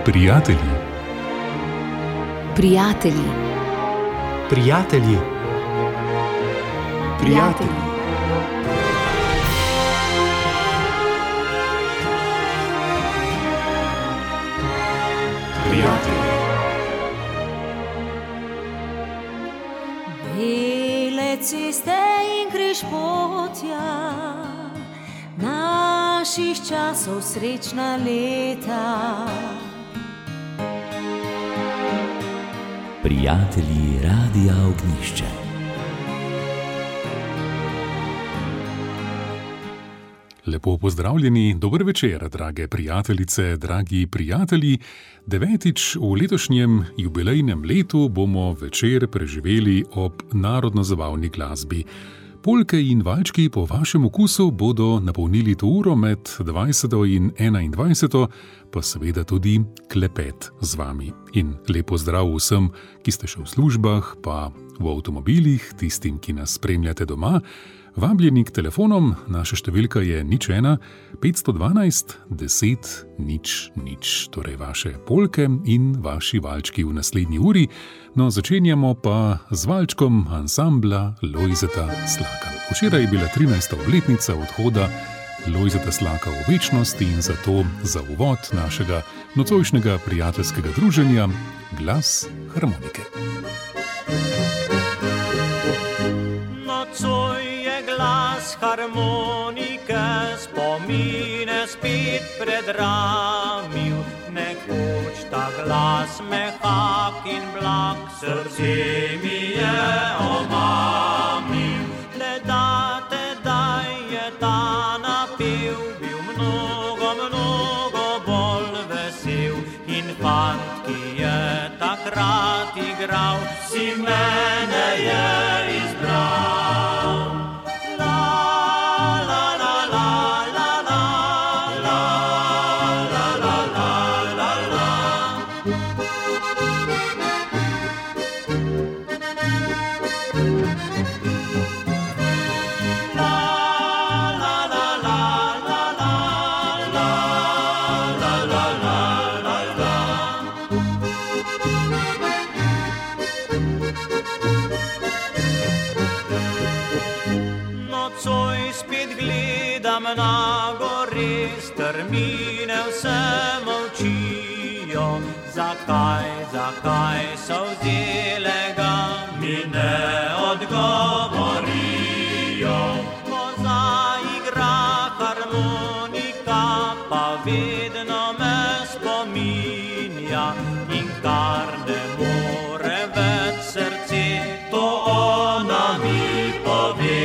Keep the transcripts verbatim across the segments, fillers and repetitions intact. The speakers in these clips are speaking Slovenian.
Prijatelji. Prijatelji. Prijatelji. Prijatelji. Prijatelji. Bele ceste in križpotja, naših časov srečna leta. Prijatelji Radia Ognjišče. Lepo pozdravljeni, dober večer, drage prijateljice, dragi prijatelji. Devetič v letošnjem jubilejnem letu bomo večer preživeli ob narodno-zabavni glasbi. Polke in valčki po vašem okusu bodo napolnili to uro med dvajseto in enaindvajseto, pa seveda tudi klepet z vami. In lepo zdrav vsem, ki ste še v službah, pa v avtomobilih, tistim, ki nas spremljate doma. Vabljeni k telefonom, naša številka je nič ena petsto dvanajst deset nič nič, torej vaše polke in vaši valčki v naslednji uri. No, začenjamo pa z valčkom ansambla Lojzeta Slaka. Včeraj je bila trinajsta obletnica odhoda Lojzeta Slaka v večnost in zato za uvod našega nocojšnjega prijateljskega druženja glas harmonike. Glas harmonike spomine spet predramil, nekoč ta glas mehak in blag, srce mi je omamil. Le da tedaj je ta napev bil mnogo, mnogo bolj vesel in fant, ki je takrat igral, si mene je izbral. Na gori strmine vse molčijo, zakaj, zakaj so vzele ga, mi ne odgovorijo. Ko zaigra harmonika, pa vedno me spominja in kar ne more več srce, to ona mi pove.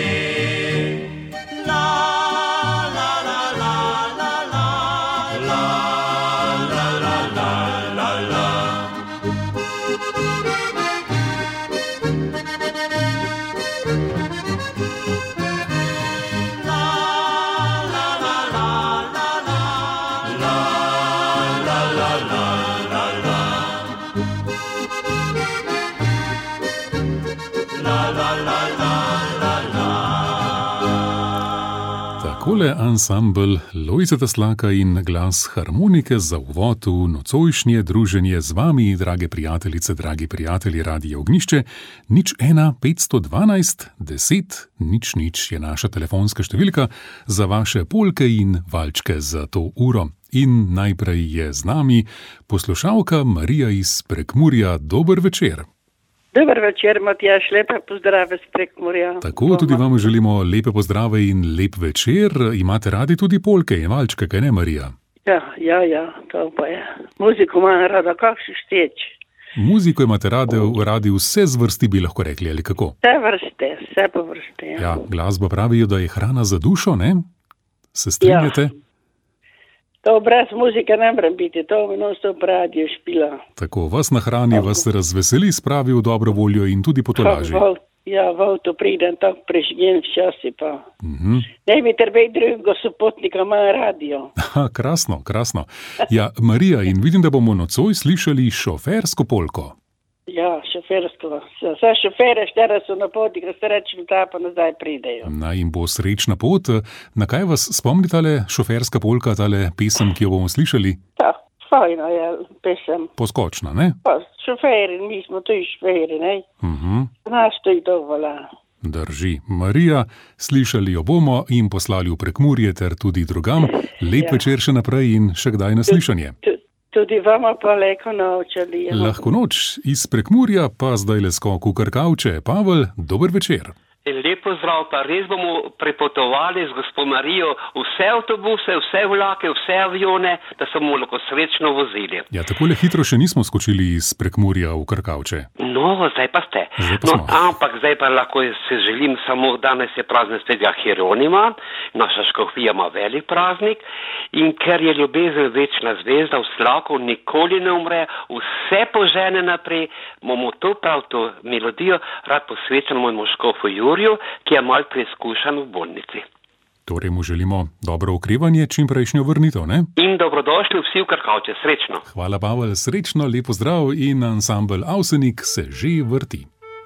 Takole ansambl Lojzeta Slaka in glas harmonike za uvod v nocojšnje druženje z vami, drage prijateljice, dragi prijatelji Radia Ognjišče. Nič ena petsto dvanajst deset nič nič je naša telefonska številka za vaše polke in valčke za to uro. In najprej je z nami poslušalka Marija iz Prekmurja. Dober večer. Dober večer, Matjaž, lepe pozdrave z Prekmurja. Tako, tudi vam želimo lepe pozdrave in lep večer. Imate radi tudi polke in valčke, kaj ne, Marija? Ja, ja, ja, to pa je. Muziko imam rada, kakšen šteč. Muziko imate radi, radi vse zvrsti, bi lahko rekli, ali kako? Vse vrste, vse pa vrste. Ja, ja, glasba pravijo, da je hrana za dušo, ne? Se strinjate? Ja. To brez muzike ne morem biti, to mi non-stop radio špila. Tako, vas nahrani, vas razveseli, spravi v dobro voljo in tudi potolaži. Ja, v avto pridem, tako prežgen včasih pa. Mm-hmm. Ne bi trebej drugega sopotnika, ima radio. Aha, krasno, krasno. Ja, Marija, in vidim, da bomo nocoj slišali šofersko polko. Ja, šofersko. Vse šofere štere so na poti, ker se reči, da pa nazaj pridejo. Naj jim bo srečna pot. Na kaj vas spomni tale šoferska polka, tale pesem, ki jo bomo slišali? Ja, Fajna je pesem. Poskočna, ne? Pa šoferi, mi smo tudi šoferi, ne? Uh-huh. Naš to je dovolj. Drži. Marija, slišali jo bomo in poslali v Prekmurje ter tudi drugam. Lep Ja. večer še naprej in še kdaj na slišanje. Tu- Tudi vama pa leko noč. Lahko noč iz Prekmurja, pa zdaj le skok v Krkavče. Pavel, dober večer. Lepo zdrav, pa res bomo prepotovali z gospo Marijo vse avtobuse, vse vlake, vse avione, da se bomo lahko srečno vozili. Ja, takole hitro še nismo skočili iz Prekmurja v Krkavče. No, zdaj pa ste. Zdaj pa No, smo. ampak zdaj pa lahko se želim samo, danes je praznik svetega Hieronima, naša škofija ima velik praznik in ker je ljubezen večna zvezda, v slaku nikoli ne umre, vse požene naprej, bomo to prav to melodijo rad posvečen mojemu škofu Jurju, ki je mal preizkušan v bolnici. Torej mu želimo dobro okrevanje, čim prejšnjo vrnitev, ne? In dobrodošli vsi v Krkavče, srečno. Hvala, Pavel, srečno, lepo zdrav in ansambel Avsenik se že vrti.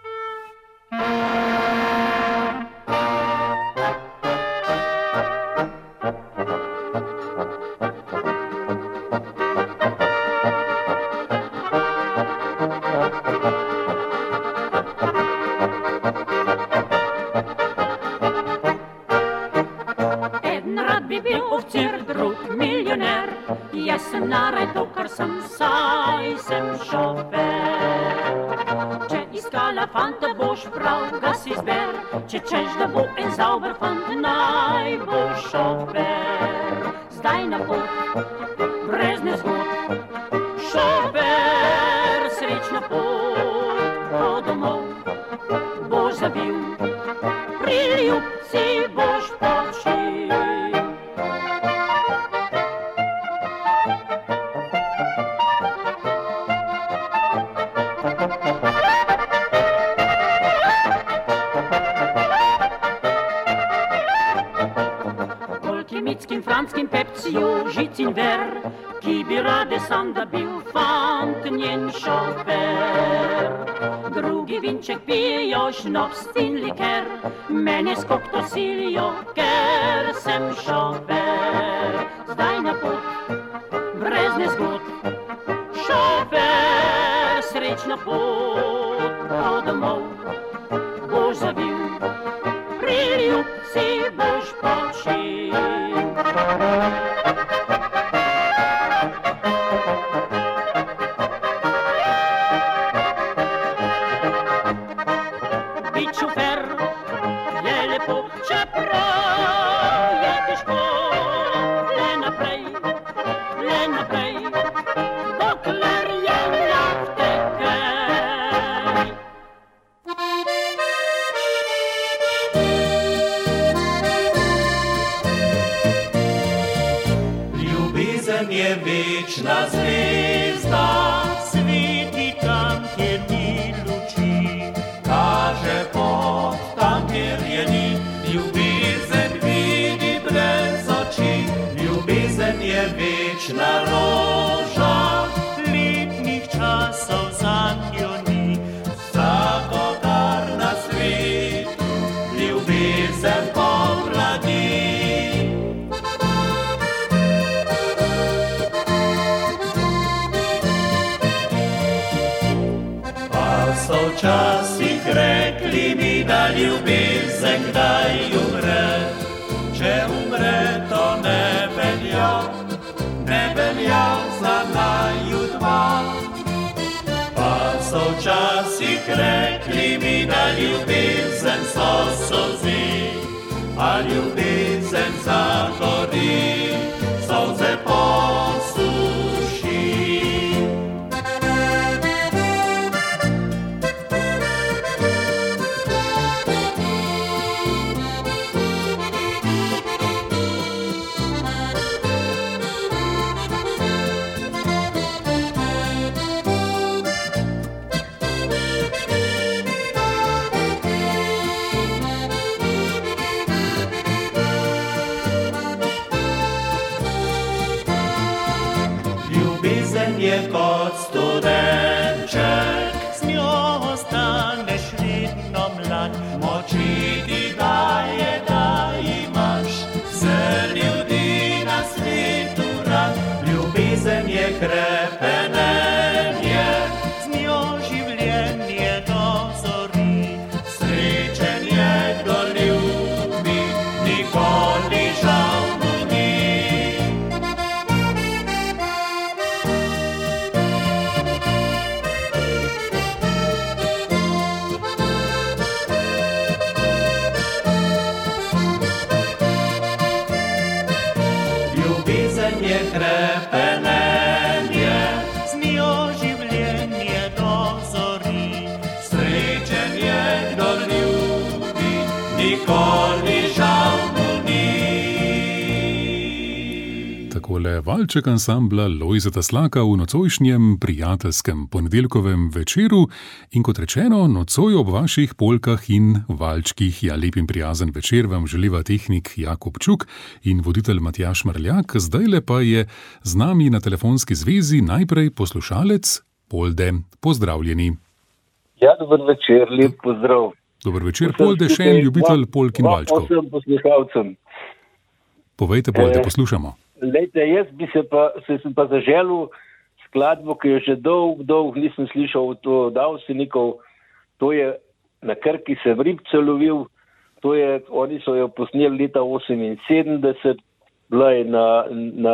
En rad bi bil ofcer, drug milijoner. Jaz sem naredil, kar sem, saj sem šofer. Če iskala fanta boš prav, ga si zber. Če češ, da bo en zauber fant, naj bo šofer. Zdaj na pot, brez nezgod. Šofer, srečna pot, po domov boš zabil. Pri ljubci boš počil. Mitskim, franskim pepsiju, žic in ver, ki bi rade sam, da bil fant njen šofer. Drugi vinček pijo, šnops in liker, mene skok to silijo, ker sem šofer. Zdaj na pot, brez nezgod, šofer, srečna pot, po domov boš zavil, pri ljubci boš počil. Bit šofer je lepo, čeprav je težko. Le naprej, le naprej, dokler je lahko kaj. Ljubezen je večna zvezda, sveti tam, kjer ni luči, kaže pot tam, kjer je ni. Ljubezen vidi brez oči, ljubezen je večna roža, letnih časov zanjo ni. Vsakogar na svetu ljubezen pomladi. So včasih rekli mi, da ljubezen kdaj umre. Če umre, to ne velja, ne velja za naju dva. Pa so včasih rekli mi, da ljubezen so solzi, a ljubezen zagori, solze posuši. Ljubezen je kot studenček, z njo ostaneš vedno mlad. Moči ti daje, da imaš vse ljudi na svetu rad. Ljubezen je krepenenje, z njo življenje dozori. Srečen je, kdor ljubi, nikoli žal mu ni. Ljubezen je krepenenje, z njo življenje dozori. Srečen je, kdor ljubi, nikoli žal mu ni. Takole valček ansambla Lojzeta Slaka v nocojšnjem prijateljskem ponedeljkovem večeru in kot rečeno, nocoj ob vaših polkah in valčkih. Ja, lep in prijazen večer vam želiva tehnik Jakob Čuk in voditelj Matjaž Mrljak. Zdajle pa je z nami na telefonski zvezi najprej poslušalec Polde. Pozdravljeni. Ja, dober večer, lep pozdrav. Dober večer, Polde, še en ljubitelj polk in valčkov. Vsem poslušalcem. Povejte, Polde, poslušamo. Lejte, jaz bi se pa, se sem pa zaželil skladbo, ki jo že dolg, dolg nisem slišal, to od Avsenikov. To je Na Krki se v ribce lovil, to je, oni so jo posneli leta oseminsedemdeset, bila je na, na,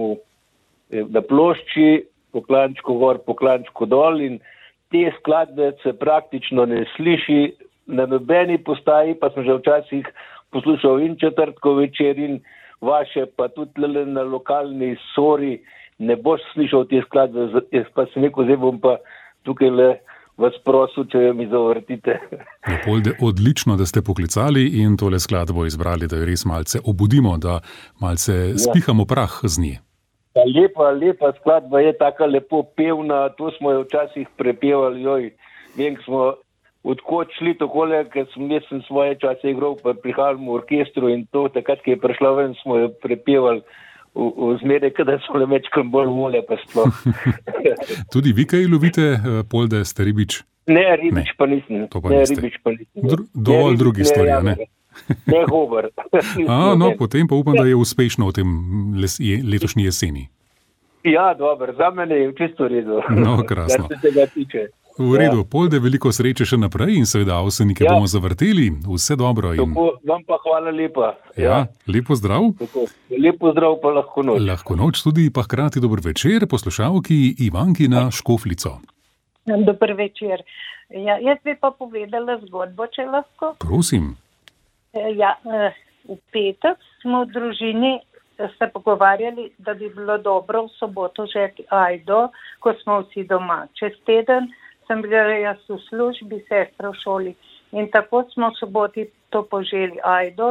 na plošči, Poklančko gor, Poklančko dol in te skladbe se praktično ne sliši na nobeni postaji, pa sem že včasih poslušal in četrtkov večer in vaše, pa tudi na lokalni Sori ne boš slišal te skladbe, jaz pa sem rekel, zdaj bom pa tukaj le vas prosil, če jo mi zavrtite. Polde, odlično, da ste poklicali in tole skladbo izbrali, da jo res malce obudimo, da malce spihamo prah z nje. Ta lepa, lepa skladba je taka lepo pevna, to smo jo včasih prepevali, joj, vem, smo odkot šli takole, ker sem, jaz sem svoje čase igral, pa prihajal v orkestru in to, takrat, ki je prišla ven, smo jo prepevali v, v zmeraj, kada so le mečkam bolj vole, pa sploh. Tudi vi kaj lovite, Polde, ste ribič? Ne, ribič ne. Pa nisem. Pa ne, ribič pa nisem. Dr- dovolj ne, drugih stvari, ne? Ne, gober. A, no, potem pa upam, da je uspešno v tem les, je, letošnji jeseni. Ja, dober, za mene je čisto v redu. No, krasno. Da se tega tiče. V redu, ja. Polde, veliko sreče še naprej in seveda Avsenike ja. bomo zavrteli. Vse dobro. In... Tako, vam pa hvala lepa. Ja, ja lepo zdrav. Tako. Lepo zdrav pa lahko noč. Lahko noč tudi, pa hkrati dober večer poslušalki Ivanki na Škoflico. Dober večer. Ja, jaz bi pa povedala zgodbo, če lahko. Prosim. Ja, v petek smo v družini se pogovarjali, da bi bilo dobro v soboto žeti ajdo, ko smo vsi doma. Čez teden sem bila jaz v službi, sestra v šoli in tako smo v soboti to poželi ajdo.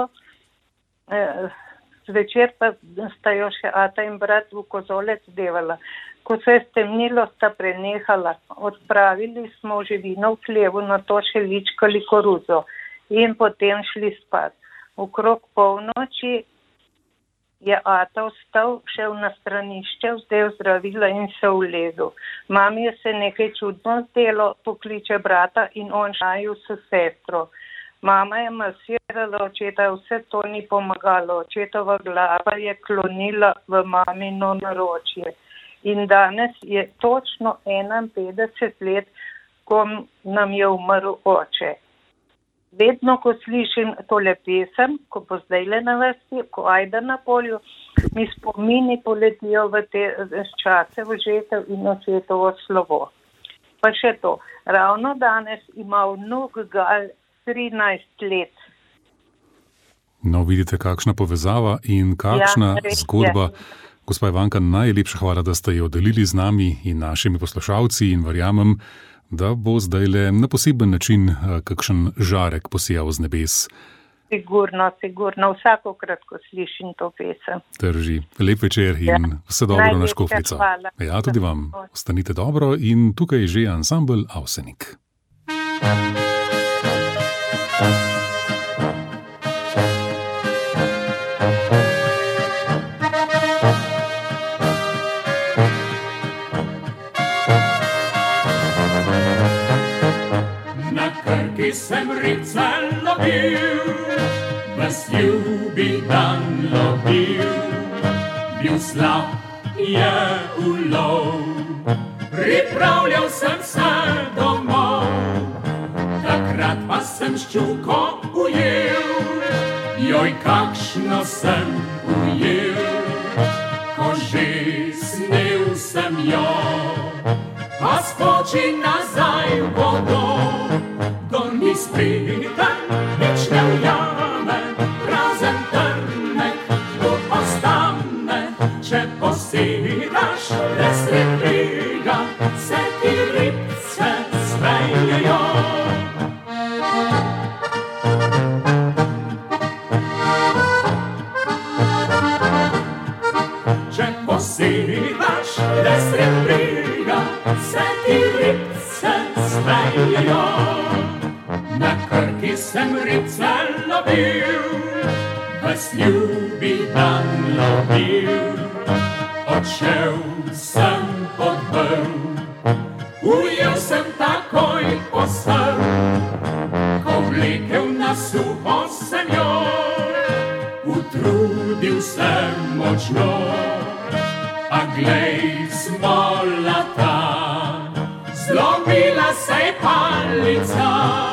E, zvečer pa sta jo še ata in brat v kozolec devala. Ko se je stemnilo, sta prenehala. Odpravili smo živino v hlevu, na to še ličkali koruzo in potem šli spat. Okrog polnoči je ata vstal, šel na stranišče, vzdel zdravila in se ulegel. Mami je se nekaj čudno zdelo, pokliče brata in on šaju s sestro. Mama je masirala očeta, vse to ni pomagalo. Očetova glava je klonila v mamino naročje. In danes je točno enainpetdeset let, ko nam je umrl oče. Vedno, ko slišim tole pesem, ko bo zdajle na vrsti, ko ajda na polju, mi spomini poletijo v te čase v žetev in očetovo slovo. Pa še to, ravno danes ima vnuk Gal trinajst let. No, vidite, kakšna povezava in kakšna ja, zgodba. Gospa Ivanka, najlepša hvala, da ste jo delili z nami in našimi poslušalci in verjamem, da bo zdajle na poseben način kakšen žarek posijal z nebes. Sigurno, sigurno. Vsakokrat, ko slišim to pesem. Drži. Lep večer in ja. Vse dobro Najlepša na Škoflico. Hvala. Ja, tudi vam. Ostanite dobro in tukaj je že ansambel Avsenik. Ki sem ribce lovil, vas ljubi dan lovil. Bil slab je ulov. Pripravljal sem se domov, takrat pa sem ščuko ujel. Joj, kakšno sem ujel, ko že snel sem jo, pa skoči nazaj v vodo. Kdor ni spreten, nič ne ujame, razen trnek mu ostane. Če posedaš le sred brega, se ti ribce smejejo. Če posedaš le sred brega, se ti ribce smejejo. Na Krki sem ribce lovil, ves ljubi dan lovil. Odšel sem pod brv, ujel sem takoj posel. Ko vlekel na suho sem jo, utrudil sem močno. A glej, smola ta, zlomila se je palica.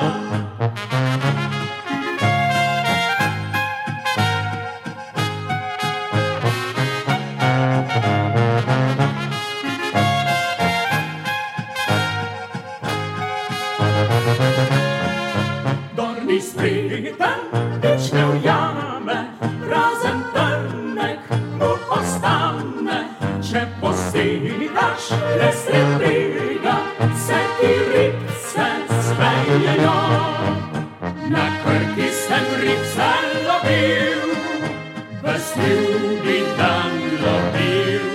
Kdor ni spreten, nič ne ujame, razen trnek mu ostane. Če posedaš le sred brega, se ti ribce smejejo. Na Krki sem ribce lovil, ves ljubi dan lovil.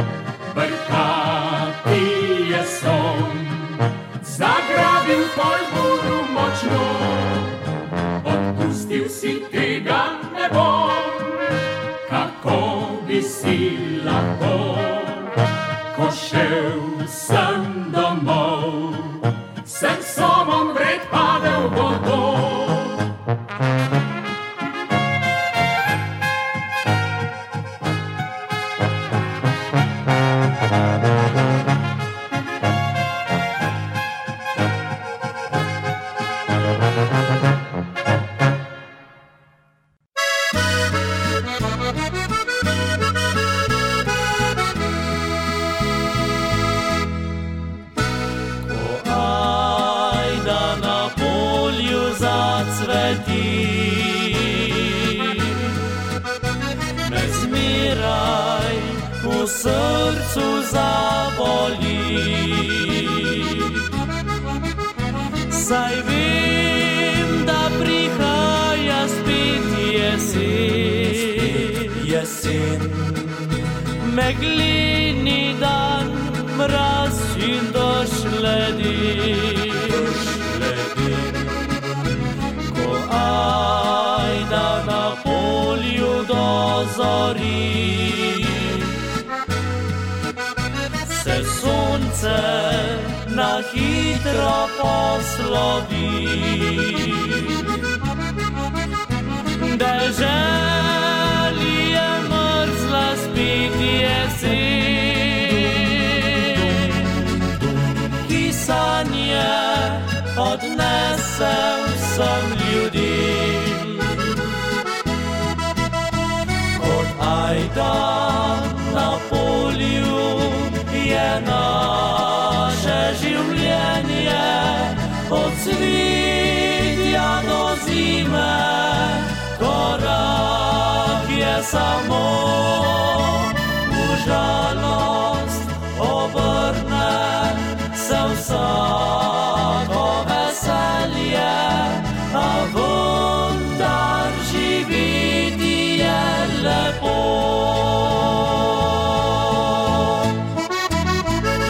Brkati je son, zagrabil polburu močno. Odpustil si tega ne bom, kako bi si lahko. Ko šel sem domov, sem somom vred padel v vodo. Saj vem, da prihaja spet jesen, jesen. Megleni dan, mraz in dož ledin, ledin. Ko ajda na polju dozori, se sonce na hitro poslovi. Deželi je mrzla spet jesen, ki sanje odnese vsem ljudem. Kot ajda na polju je naše življenje, od cvetja do zime, korak je samo v žalost, obrne se vsako veselje, a vendar živeti je lepo.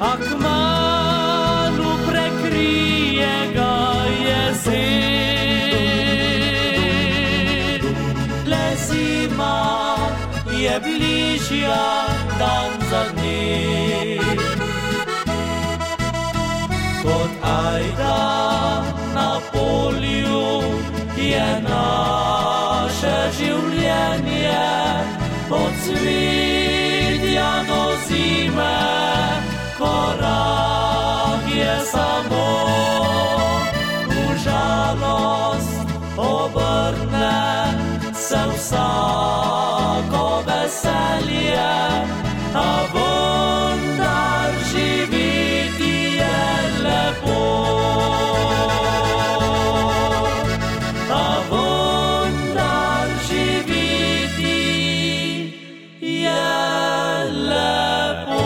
a kmalu prekrije ga jezer. Le zima je bližja dan za dnem. Kot ajda na polju je naše življenje, od cvetja do zime, korak je samo. V žalost obrne se vsako veselje, a vendar živeti je lepo. A vendar živeti je lepo.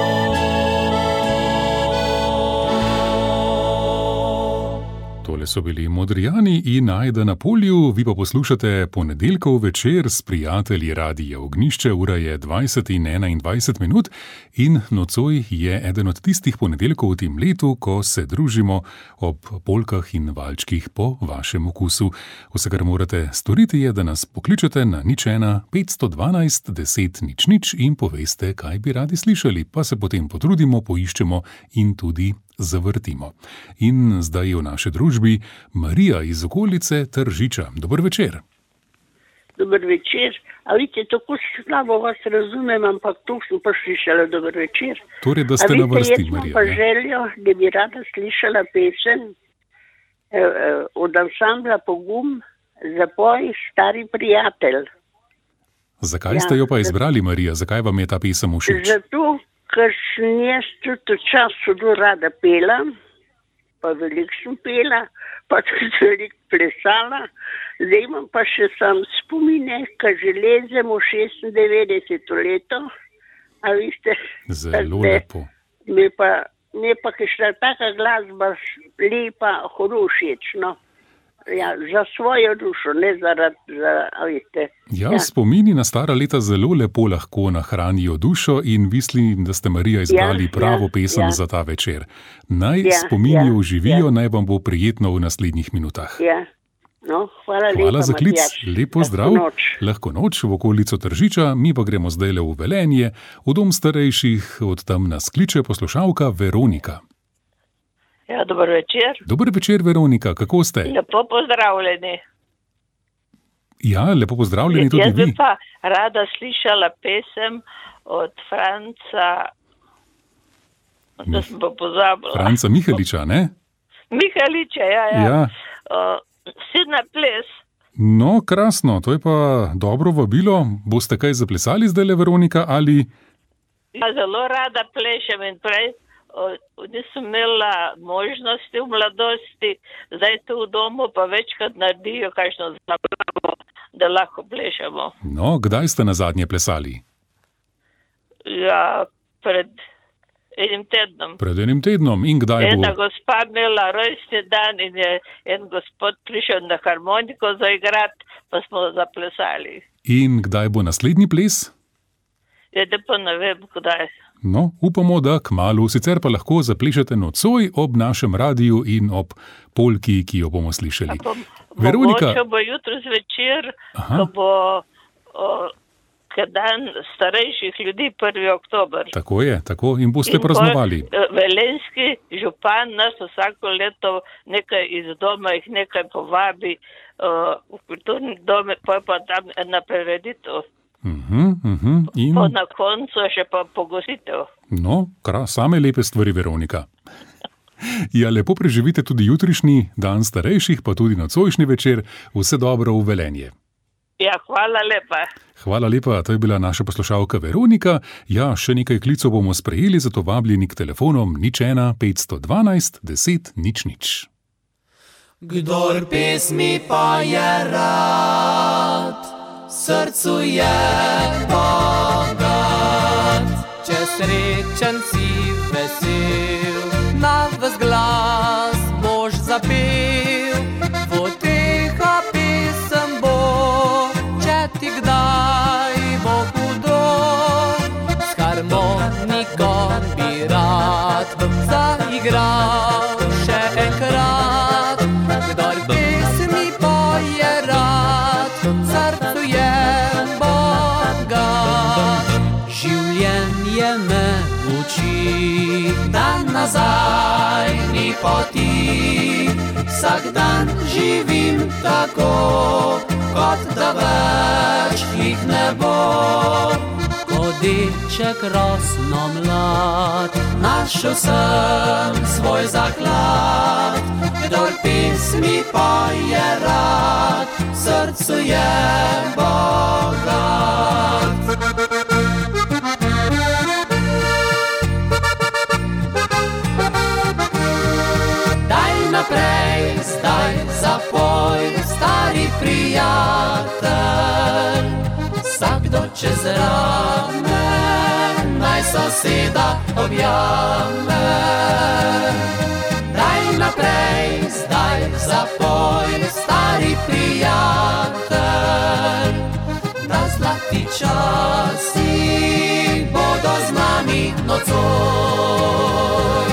Tole so bili Modrijani in Ajda na polju, vi pa poslušate Ponedeljkov večer s prijatelji Radia Ognjišče, ura je dvajset in enaindvajset minut in nocoj je eden od tistih ponedeljkov v tem letu, ko se družimo ob polkah in valčkih po vašem okusu. Vse, kar morate storiti, je, da nas pokličete na nič ena petsto dvanajst deset nič nič in poveste, kaj bi radi slišali, pa se potem potrudimo, poiščemo in tudi zavrtimo. In zdaj je v naši družbi Marija iz okolice Tržiča. Dober večer. Dober večer. A vidite, tako slabo vas razumem, ampak to sem pa slišala. Dober večer. Torej, da ste na vrsti, Marija. A vidite, jaz imam pa željo, da bi rada slišala pesem eh, eh, od ansambla Pogum, Zapoj stari prijatelj. Zakaj ste jo pa izbrali, Marija? Zakaj vam je ta pesem všeč? Zato, ker sem jaz tudi času zelo rada pela, pa veliko sem pela, pa tudi veliko plesala. Zdaj imam pa še sam spomine, ker že lezem v šestindevetdeseto leto. A veste, zelo lepo. Mi pa, mi pa kakšna taka glasba lepa, hudo všeč, no. Ja, za svojo dušo, ne zaradi, za, a veste. Ja, ja, spomini na stara leta zelo lepo lahko nahranijo dušo in mislim, da ste, Marija, izbrali Ja, pravo ja, pesem ja. za ta večer. Naj Ja, spomini ja, oživijo, ja. naj vam bo prijetno v naslednjih minutah. Ja, no, hvala lepa, Hvala za klic, Matjaž. lep pozdrav, Lahko noč. lahko noč v okolico Tržiča, mi pa gremo zdaj v Velenje, v dom starejših, od tam nas kliče poslušalka Veronika. Ja, dober večer. Dober večer, Veronika, kako ste? Lepo pozdravljeni. Ja, lepo pozdravljeni tudi Jaz bi vi. pa rada slišala pesem od Franca, da sem pa pozabila. Franca Miheliča, ne? Miheliča, ja, ja. Ja. Uh, Sidna ples. No, krasno, to je pa dobro vabilo. Boste kaj zaplesali zdajle, Veronika, ali... Ja, zelo rada plešem in prej uh, nisem imela možnosti v mladosti, zdaj tu v domu pa večkrat naredijo kakšno zapravo, da lahko plešemo. No, kdaj ste nazadnje plesali? Ja, pred enim tednom. Pred enim tednom in kdaj bo? Ena gospa imela rojstni dan in je en gospod prišel na harmoniko zaigrati, pa smo zaplesali. In kdaj bo naslednji ples? Je, da pa ne vem, kdaj. No, upamo, da kmalu, sicer pa lahko zaplešete nocoj ob našem radiju in ob polki, ki jo bomo slišali. Veronika, Mogoče bo jutro zvečer, Aha. ko bo o, ke dan starejših ljudi, prvi oktober. tako je, tako in boste In pol, praznovali. eh, Velenjski župan nas vsako leto nekaj iz doma jih nekaj povabi uh, v kulturni dom, pa je pa tam ena prireditev. Mhm, mhm, in... Pa na koncu še pa pogostitev. No, kra, same lepe stvari, Veronika. Ja, lepo preživite tudi jutrišnji dan starejših, pa tudi nocojšnji večer. Vse dobro v Velenje. Ja, hvala lepa. Hvala lepa, to je bila naša poslušalka Veronika. Ja, še nekaj klicov bomo sprejeli, zato vabljeni k telefonom nič ena petsto dvanajst deset nič nič. Kdor pesmi pa je rad, srcu je bogat. Če srečen si vesel, na ves glas boš zapel. Poteha pesem bo, če ti kdaj bo hudo. S harmoniko bi rad zaigral še enkrat, kdor pesmi poje rad, srcu je bogat. Življenje me uči, da nazaj ni poti, vsak dan živim tako, kot da več jih ne bo. Deček rosno mlad, našel sem svoj zaklad, kdor pesmi poje rad, srcu je bogat. Daj naprej, zdaj zapoj, stari prijatelj, vsakdo čez rame naj soseda objame. Daj naprej, zdaj zapoj, stari prijatelj, da zlati časi bodo z nami nocoj.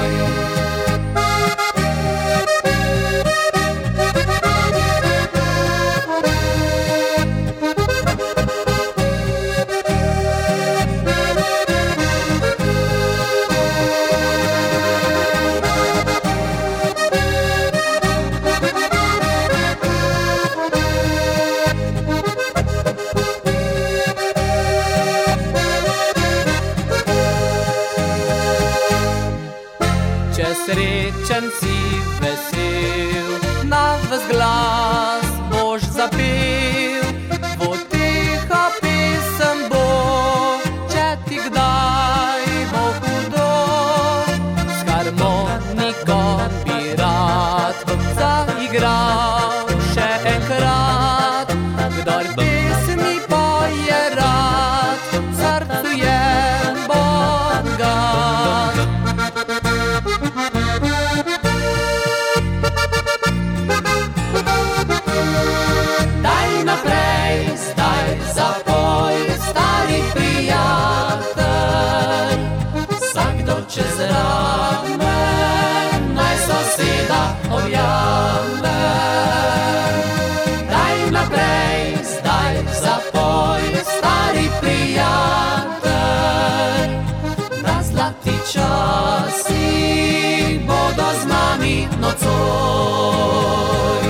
Srečen si vesel, na ves glas boš zapel, potiha pesem bo, če ti kdaj bo hudo. S harmoniko bi rad zaigral še enkrat, kdor pesmi poje rad, srcu je bogat. Čez rame naj soseda objame. Daj naprej, zdaj zapoj, stari prijatelj, da zlati časi bodo z nami nocoj.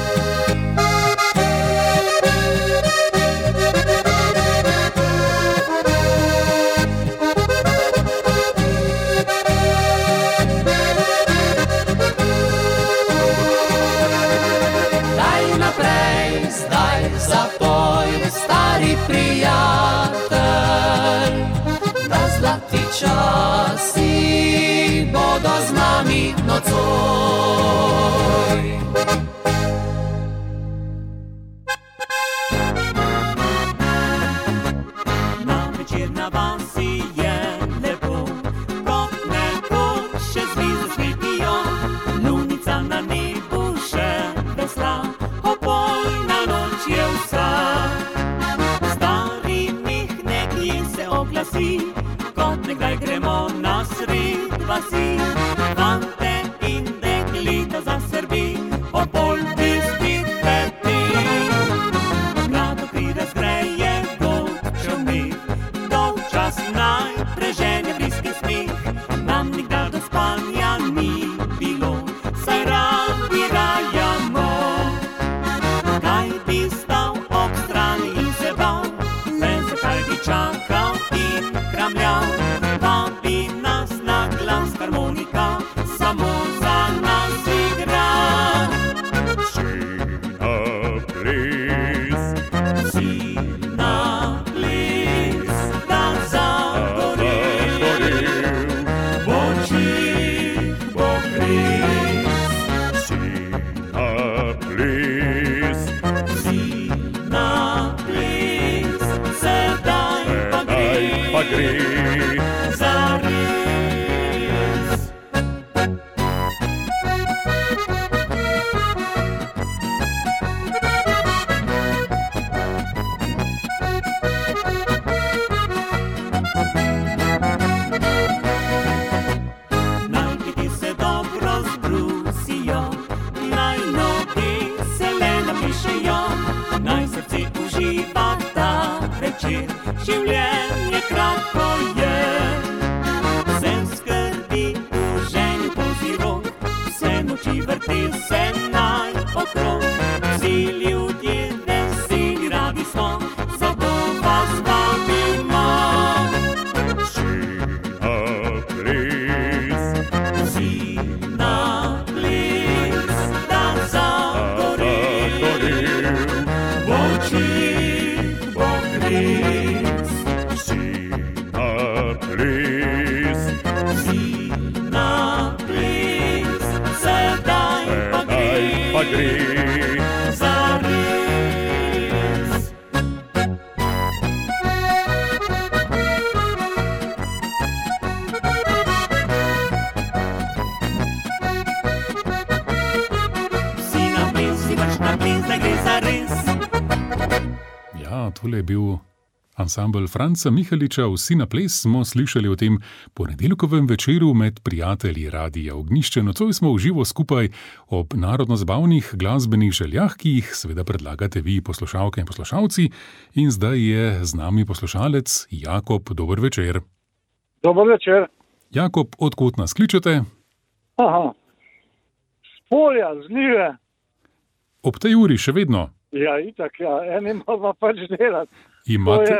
Prijatelj, da zlati časi bodo z nami nocoj. Na večer na vasi je lepo, kot nekoč še zvi zasvetijo, lunica na nebu še vesla, opojna noč je vsa. Kot nekdaj gremo na sred vasi, fante in deklita za Srbi, opol tisti peti. Mlado pride zgreje god čovnik, dolčas naj preženje bliski smih, nam nikdar do spanja ni bilo, saj radi rajamo. Kaj bi stal ob strani in se bal, le zakaj bi čakal in kramljal, pa bi nas na glas harmonika samo za nas igra. Si na ples, si na ples, da zagorel, v očih bo kris. Si na ples, si na ples, sedaj pa gre, pa gre za res. Naj ti se do življenje kratko je. Sem skrbi v ženi pozirok, vse noči vrti se naj okrog. Vsi ljudje veseli radi smo, zato vas vabimo. Vsi na ples, da zagori, v očih bo gres. Vsi na ples, vsi na ples, sedaj pa gre, zares. Vsi na ples, si pač na ples, da gre zares. Ja, tole je bil ansambel Franca Mihaliča. Vsi na ples smo slišali o tem ponedeljkovem večeru med prijatelji Radia Ognjišče. Nocoj smo v živo skupaj ob narodno-zabavnih glasbenih željah, ki jih seveda predlagate vi, poslušalke in poslušalci. In zdaj je z nami poslušalec Jakob. Dober večer. Dober večer. Jakob, odkot nas kličete? Aha. Z polja, z njive. Ob tej uri še vedno? Ja, itak, ja. Eni moramo pač delati. Imate,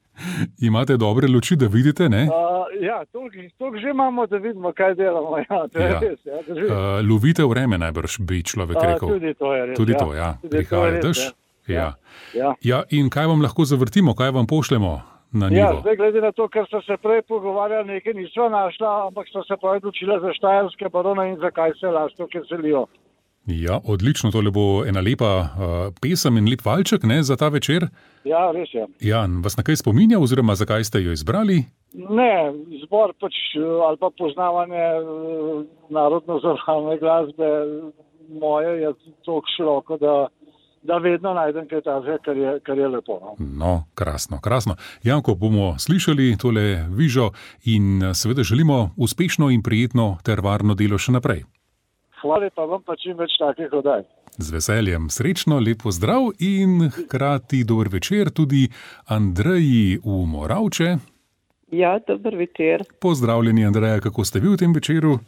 imate dobre luči, da vidite, ne? Uh, ja, toliko že imamo, da vidimo, kaj delamo. Ja, to je Ja. res, ja, drži. Uh, lovite vreme najbrž, bi človek A, rekel. tudi to je res, Tudi ja. to, ja. Tudi to je Prihaja res, dež. ja. Ja. Ja. Ja, in kaj vam lahko zavrtimo, kaj vam pošljemo na Ja, njivo? zdaj glede na to, ker so se prej pogovarjali, nekaj nisva našla, ampak so se pa odločila za štajerske barone in zakaj se lastovke selijo. Ja, odlično, tole bo ena lepa uh, pesem in lep valček, ne, za ta večer. Ja, res je. Ja, vas na kaj spominja, oziroma zakaj ste jo izbrali? Ne, zbor pač ali pa poznavanje eh, narodno-zabavne glasbe moje je toliko široko, da, da vedno najdem kaj takega, kar je, kar je lepo. No. No, krasno, krasno. Janko, bomo slišali tole vižo in uh, seveda želimo uspešno in prijetno ter varno delo še naprej. Hvala pa vam pa čim več takih oddaj. Z veseljem, srečno, lep pozdrav in hkrati dober večer tudi Andreji v Moravče. Ja, dober večer. Pozdravljeni, Andreja, kako ste vi v tem večeru?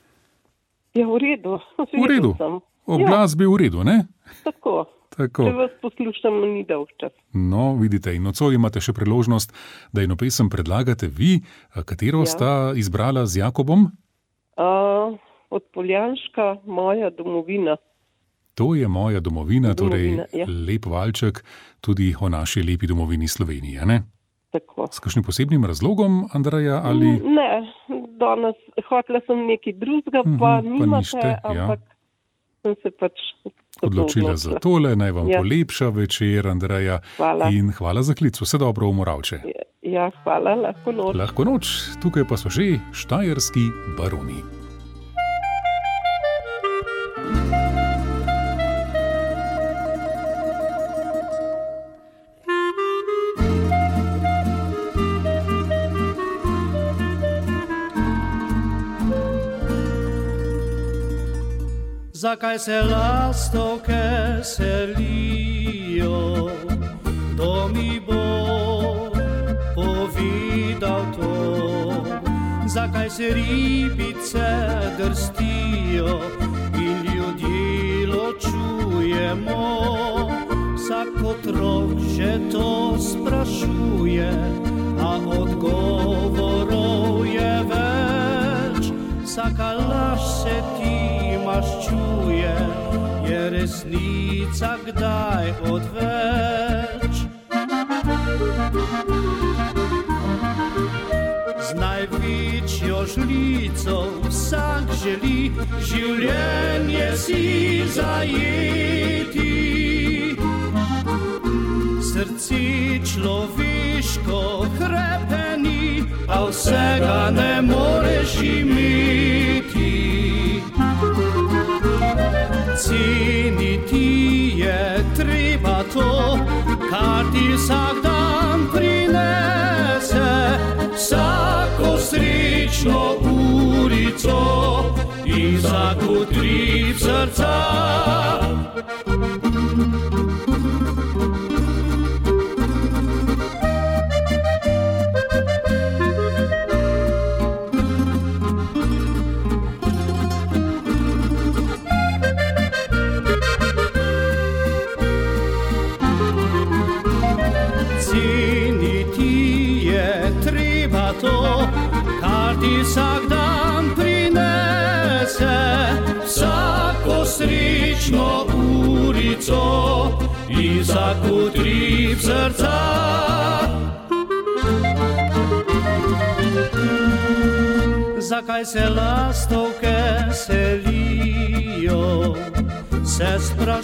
Ja, v redu. V redu. Sem. Ob Ja, glasbi v redu, ne? tako. Tako. Če vas poslušam, ni dolg čas. No, vidite, in nocoj imate še priložnost, da eno pesem predlagate vi. Katero Ja. sta izbrala z Jakobom? Uh, od Poljanška, moja domovina. To je moja domovina, Domovina, torej ja. lep valček tudi o naši lepi domovini Sloveniji, ne? Tako. S kakšnim posebnim razlogom, Andreja, ali... Ne, danes hotela sem nekaj drugega, Mhm, pa pa nimate, nište, ja. ampak sem se pač tako Odločila za tole, naj vam Ja. polepša večer, Andreja. Hvala. In hvala za klic, vse dobro v Moravče. Ja, hvala, lahko noč. Lahko noč, tukaj pa so že štajerski baroni. Zakaj se lastovke selijo, kdo mi bo povedal to? Zakaj se ribice drstijo in ljudje ločujemo? Vsak otrok že to sprašuje, a odgovorov je več. Vsaka laž se ti maščuje, je resnica kdaj odveč. Z največjo žlico vsak želi življenje si zajeti. Srce človeško hrepeni, a vsega ne moreš imeti. Ceniti je treba to, kar ti vsak dan prinese, vsako srečno urico in vsak utrip srca. je treba to, kar ti vsak dan prinese, vsako srečno urico in vsak utrip srca. Zakaj se lastovke selijo, se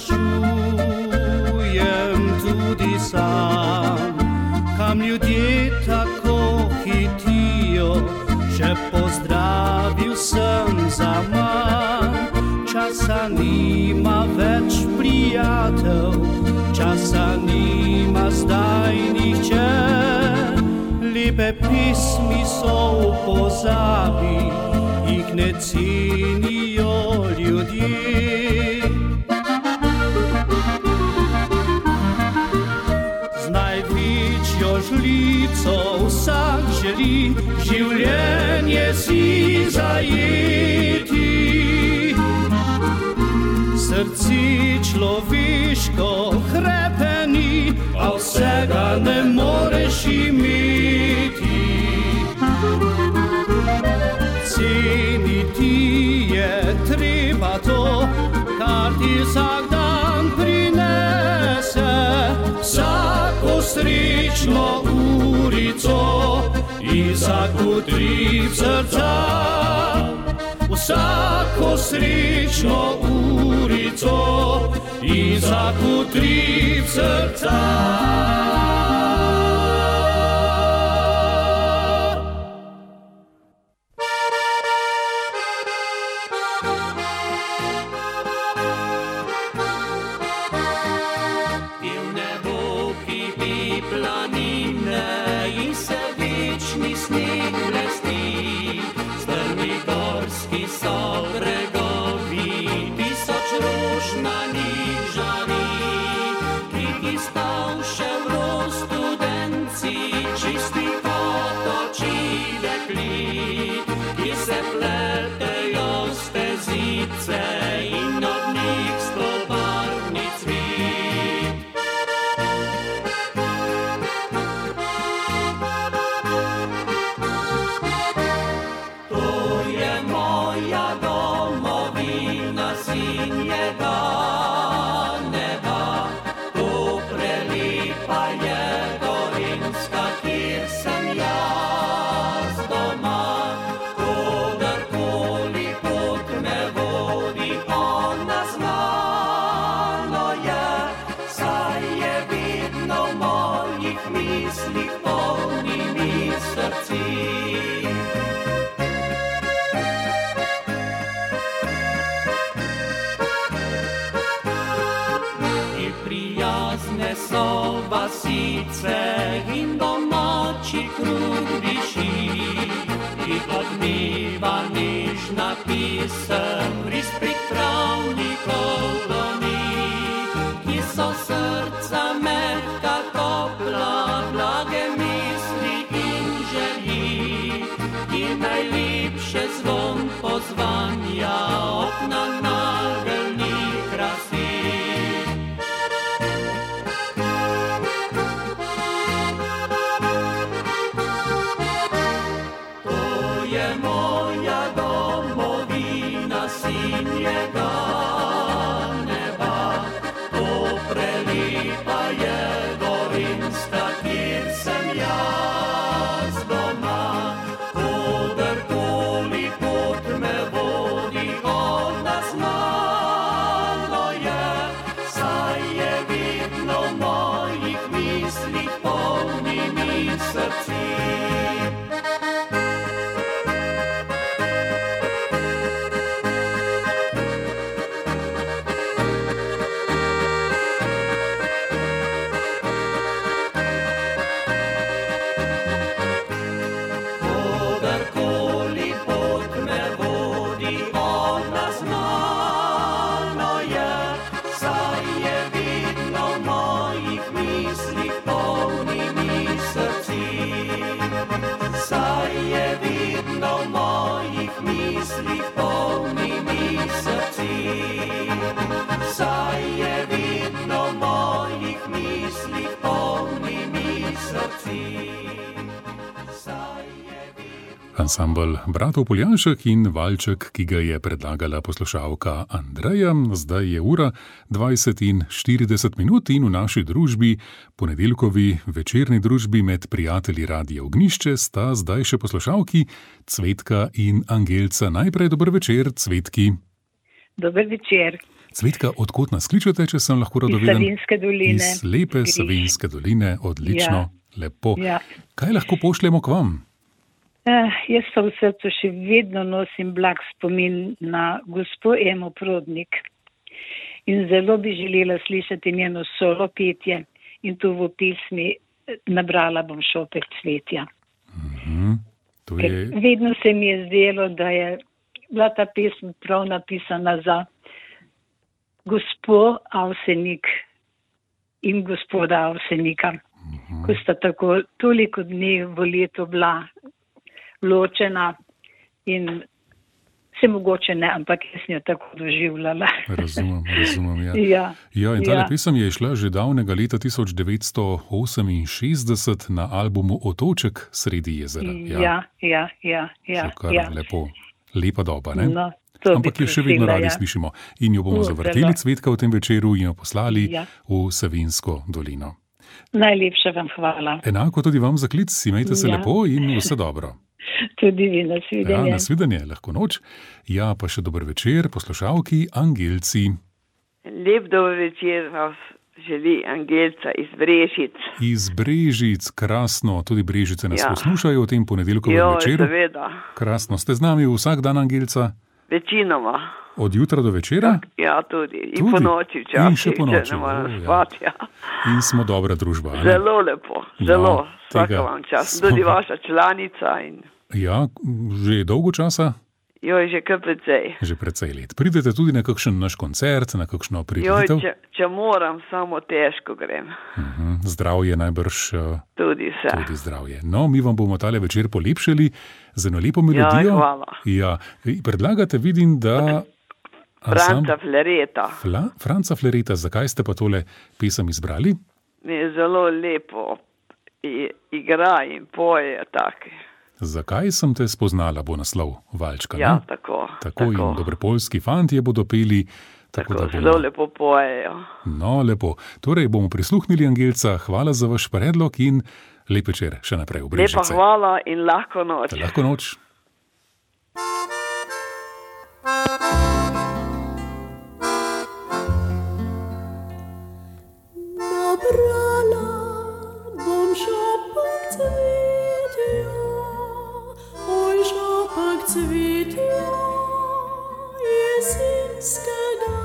sprašujem tudi sam. Kam ljudje tako hitijo, že pozdravil sem zaman. Časa nima več prijatelj, časa nima zdaj nihče. Lepe pismi so v pozabi, jih ne cenijo ljudje. Z največjo žlico vsak želi življenje si zajeti. Srce človeško hrepeni, a vsega ne moreš imeti. Ceniti je treba to, kar ti vsak dan prinese, vsako srečno urico in vsak utrip srca. Vsako srečno urico in vsak utrip srca. In domači krug diši, ki odmeva nežna pisem, ris pri travnikov dlani, ki so srca mehka, topla, blage misli in želji, ki najlepše zvon pozvanja okna nageljnih krasi. Kodarkoli po Ansambel bratov Poljanšek in valček, ki ga je predlagala poslušalka Andreja. Zdaj je ura dvajset in štirideset minut in v naši družbi, ponedeljkovi večerni družbi med prijatelji Radia Ognjišče, sta zdaj še poslušalki Cvetka in Angelca. Najprej dober večer, Cvetki. Dober večer. Cvetka, odkot nas kličete, če sem lahko radoveden? Iz Savinjske doline. Iz lepe Savinjske doline, odlično, ja. Lepo. Ja. Kaj lahko pošljemo k vam? Eh, jaz pa v srcu še vedno nosim blag spomin na gospo Emo Prodnik in zelo bi želela slišati njeno solo petje in tu v pismi Nabrala bom šopek cvetja. Mm-hmm. To je... Vedno se mi je zdelo, da je bila ta pesem prav napisana za gospo Avsenik in gospoda Avsenika, mm-hmm. ko sta tako toliko dni v letu bila ločena in se mogoče ne, ampak jaz njo tako doživljala. Razumem, razumem, ja. Ja, ja, in tale ja. pesem je išla že davnega leta tisoč devetsto oseminšestdeset na albumu Otoček sredi jezera. Ja, ja, ja, ja. ja, kar ja. lepo, lepa doba, ne? No, to ampak bi je še vedno prosila, radi ja. slišimo. In jo bomo Uh, zavrteli, zelo. Cvetka, v tem večeru in jo poslali Ja. v Savinjsko dolino. Najlepša vam hvala. Enako tudi vam za klic, imejte se Ja. lepo in vse dobro. Tudi vi, Ja, nasvidenje. nasvidenje, lahko noč. Ja, pa še dober večer, poslušalki Angelci. Lep dober večer vas želi Angelca iz Brežic. Iz Brežic, krasno, tudi Brežice nas Ja. poslušajo v tem ponedeljkovem Jo, večeru. seveda. Krasno, ste z nami vsak dan, Angelca? Večinoma. Od jutra do večera? Ja, tudi. In Tudi? po noči In še včasih, po noči, če ne moram o, ja. spati. Ja. In smo dobra družba. a ne? Zelo lepo, zelo. No, Vsaka tega vam čas. smo- Tudi vaša članica. In... Ja, že dolgo časa, Joj, že kar precej. že precej let. Pridete tudi na kakšen naš koncert, na kakšno Joj, prireditev? če, če moram, samo težko grem. Mhm, zdravje najbrž, eh, Tudi vse. tudi zdravje. No, mi vam bomo tale večer polepšali z eno lepo melodijo. hvala. Ja, predlagate, vidim, da... Franca Flereta. Fla, Franca Flereta, zakaj ste pa tole pesem izbrali? Mi je zelo lepo I, igra in poje take. Zakaj sem te spoznala, bo naslov valčka. Ja, ne? tako. Tako in dobropoljski fantje bodo peli. Tako, Tako, da zelo bomo... lepo pojejo. No, lepo. Torej bomo prisluhnili Angelca, hvala za vaš predlog in lep večer še naprej v Lepa Brežice. hvala in lahko noč. Lahko noč. Nabrala bom šopek cvetja, oj šopek cvetja jesenskega,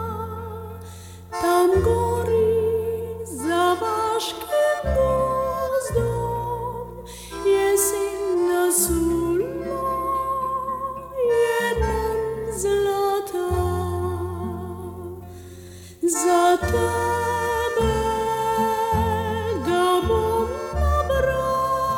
tam gori za vaškim gozdom, jesen nasula je nam zlata. Za tebe ga bom nabrala,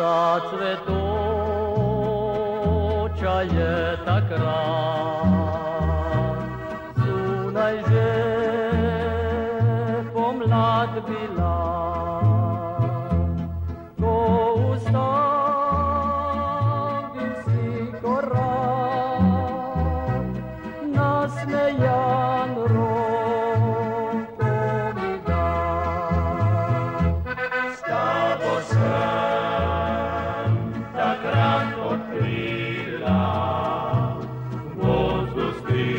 Roza cvetoča je takrat, zunaj že pomlad bila. Ko ustavil si korak, nasmejan roko mi dal. S tabo sem takrat odkrila v gozdu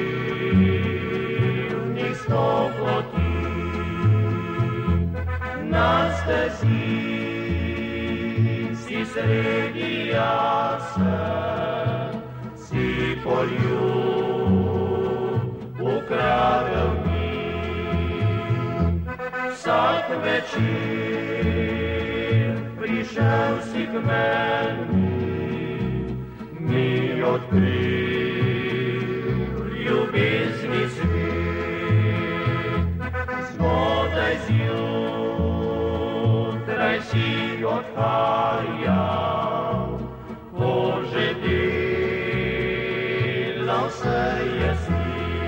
skrivnih sto poti. Na stezi si sredi jasen, si poljub ukradel mi. Vsak večer prišel si k meni, mi odkril ljubezni svet. Zgodaj zjutraj si odhajal, ko že delal se je svet.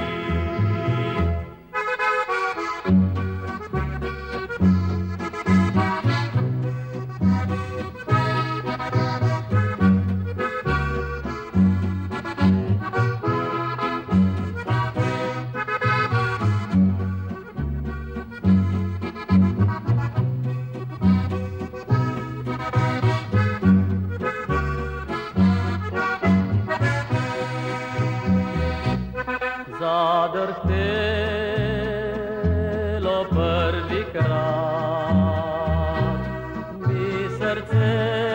Zadrhtelo prvikrat, mi srce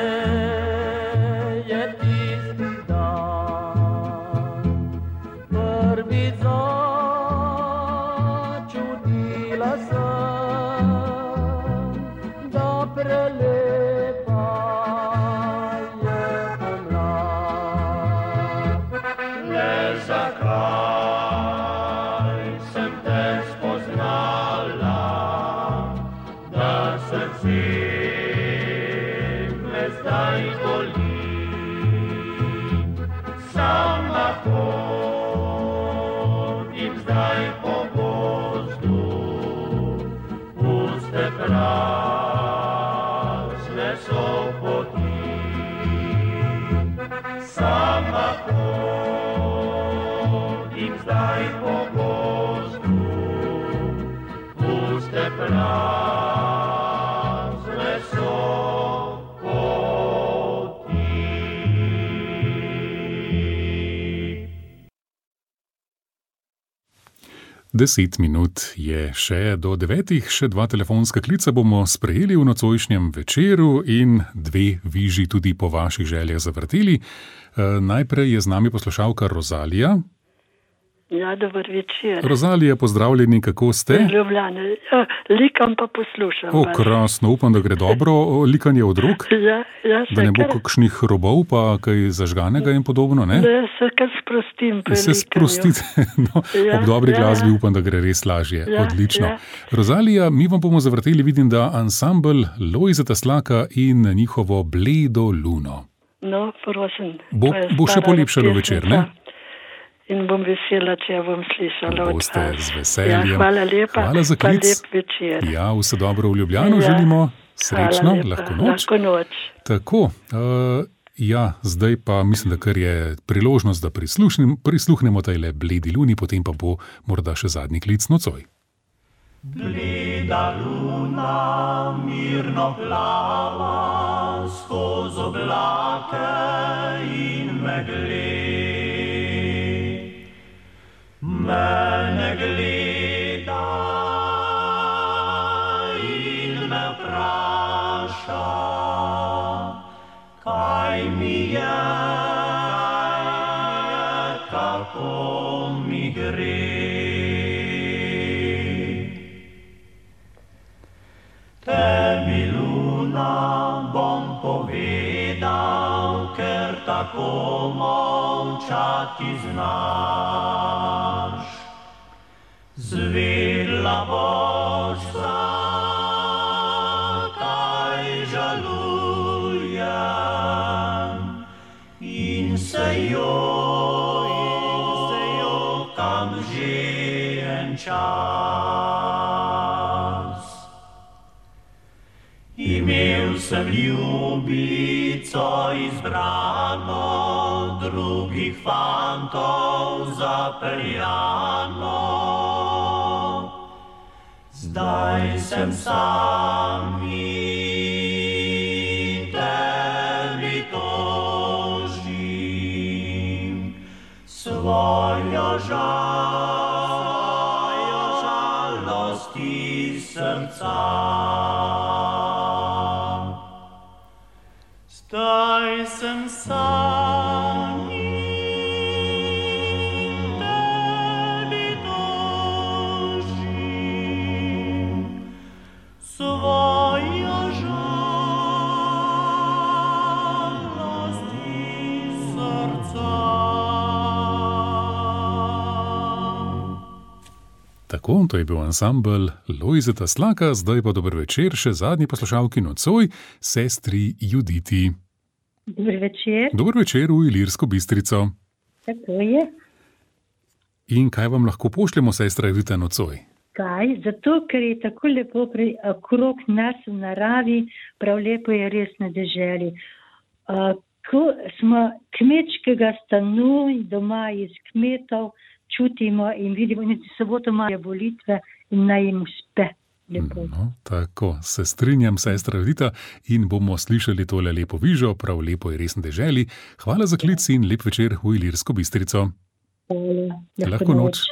je tisti dan. Prvič začutila sem, da prelepa je pomlad. Le zakaj sem te spoznala, da srce me zdaj boli. Sama hodim zdaj po gozdu, puste prazne so poti. Sama hodim zdaj po gozdu, puste prazne so poti. Deset minut je še do devetih, še dva telefonska klica bomo sprejeli v nocojšnjem večeru in dve viži tudi po vaših željah zavrteli. E, najprej je z nami poslušalka Rozalija. Ja, dober večer. Rozalija, pozdravljeni, kako ste? Ljubljane. Ja, likam pa poslušam. O, krasno, upam, da gre dobro likanje od rok. Ja, ja, da ne bo kar... kakšnih robov, pa kaj zažganega in podobno, ne? Da se kar sprostim pri se sprostite. No, ja, ob dobri ja, glasbi ja. upam, da gre res lažje. Ja, odlično. ja. Rozalija, mi vam bomo zavrteli, vidim, da ansambl Lojzeta Slaka in njihovo Bledo luno. No, prosim. Bo, bo še polepšalo večer, ne? In bom vesela, če jo bom slišala od Boste vas. z veseljem. Ja, hvala lepa, hvala za pa klic. lep večer. Ja, vse dobro v Ljubljano Ja, želimo. Srečno, hvala lepa, lahko noč. lahko noč. Tako, uh, ja, zdaj pa mislim, da kar je priložnost, da prisluhnem, prisluhnemo tajle Bledi luni, potem pa bo morda še zadnji klic nocoj. Bleda luna mirno plava skozi oblake in megle. Mene gleda in me vpraša, kaj mi je, kako mi gre. Tebi luna bom povedal, ker tako molčati znaš. Zvedla boš, zakaj žalujem. že en čas. Imel sem ljubico izbrano, drugih fantov zapeljano. Zdaj sem sam in tebi tožim svojo žalost iz srca. Zdaj sem sam in tebi tožim svojo žalost iz srca. Tako, to je bil ansambel Lojzeta Slaka, zdaj pa dober večer še zadnji poslušalki nocoj, sestri Juditi. Dober večer. Dober večer v Ilirsko Bistrico. Tako je. In kaj vam lahko pošljemo, sestra Judita, nocoj? Kaj? Zato, ker je tako lepo pri, okrog nas v naravi, prav lepo je res na deželi. Uh, ko smo kmečkega stanu doma iz kmetov, čutimo in vidimo, in soboto imajo volitve in naj jim uspe. Lepo. No, tako, se strinjam, sestra Judita, in bomo slišali tole lepo vižo, prav lepo je res na deželi. Hvala za klic in lep večer v Ilirsko Bistrico. Hvala. Lahko noč.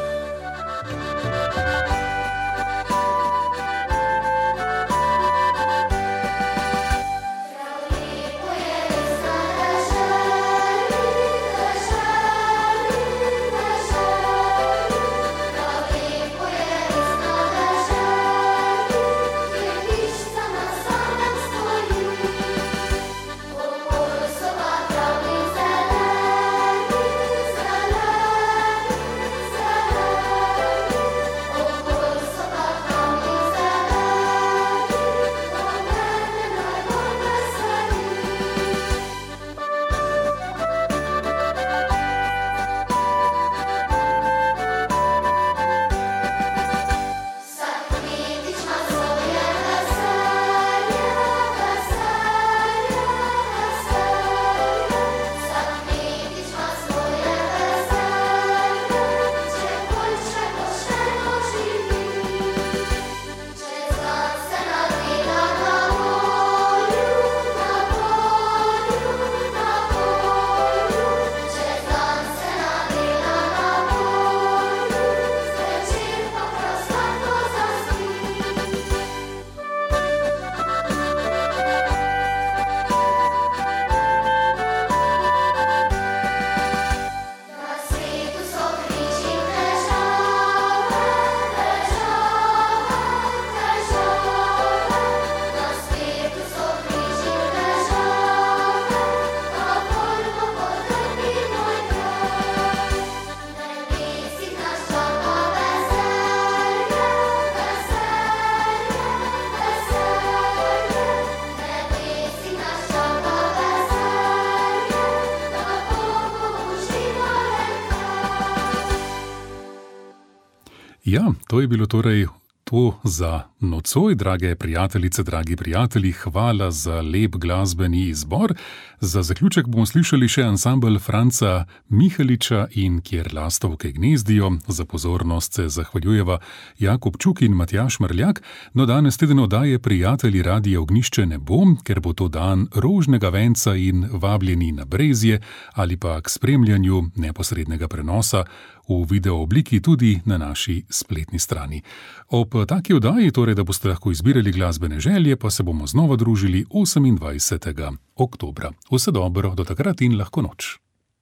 Ja, to je bilo torej to za nocoj, drage prijateljice, dragi prijatelji, hvala za lep glasbeni izbor. Za zaključek bomo slišali še ansambel Franca Mihaliča in Kjer lastovke gnezdijo. Za pozornost se zahvaljujeva Jakob Čuk in Matjaž Mrljak. No, danes teden oddaje Prijatelji Radia Ognjišče ne bo, ker bo to dan rožnega venca in vabljeni na brezje ali pa k spremljanju neposrednega prenosa v video obliki tudi na naši spletni strani. Ob taki oddaji, torej da boste lahko izbirali glasbene želje, pa se bomo znova družili osemindvajsetega oktobra. Vse dobro, do takrat in lahko noč.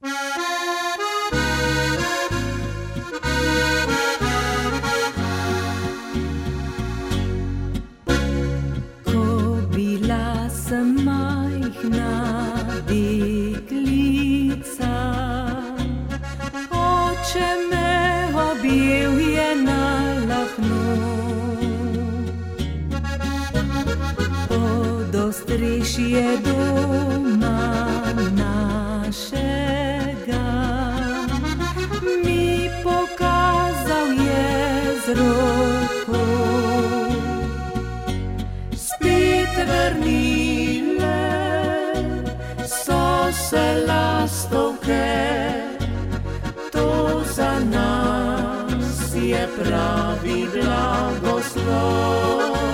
Ko bila sem majhna deklica, oče me objel je na lahno. Pod ostrešje doma našega mi pokazal roko. Spet vrnile so se lastovke, to za nas je pravi blagoslov.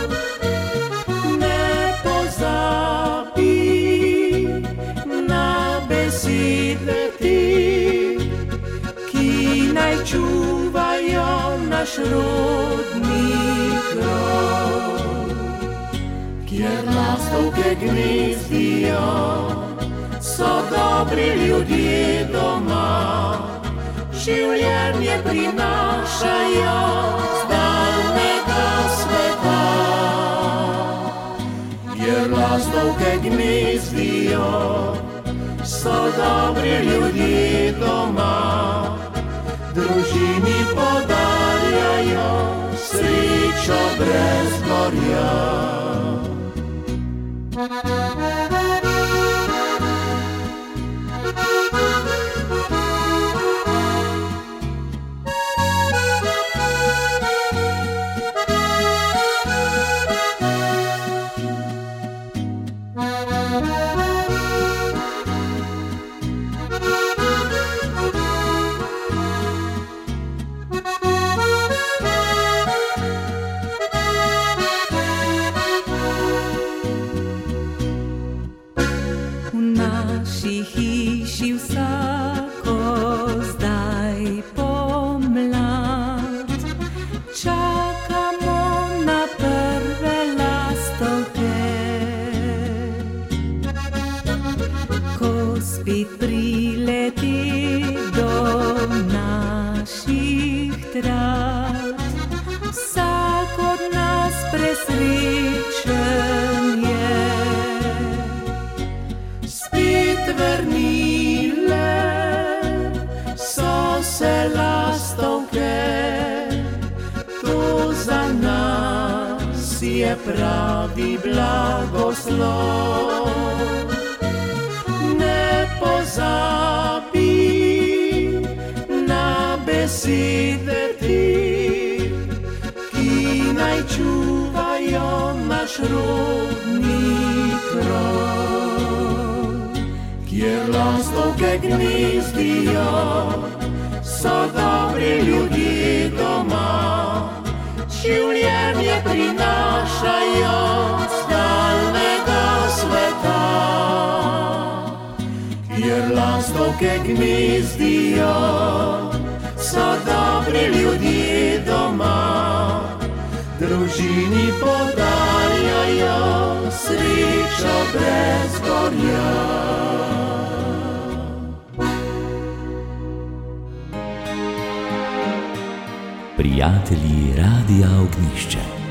Ne pozabi na besede ti, ki naj čuvajo naš rodni krov. Kjer lastovke gnezdijo, so dobri ljudje doma, življenje prinašajo z daljnega sveta. Kjer lastovke gnezdijo, so dobri ljudje doma, družini podarjajo srečo brez gorja. Pravi blagoslov. Ne pozabi na besede ti, ki naj čuvajo naš rodni krov. Kjer lastovke gnezdijo, so dobri ljudje doma, življenje prinašajo z daljnega sveta. Kjer lastovke gnezdijo, so dobri ljudje doma, družini podarjajo srečo brez gorja. Prijatelji Radia Ognjišče.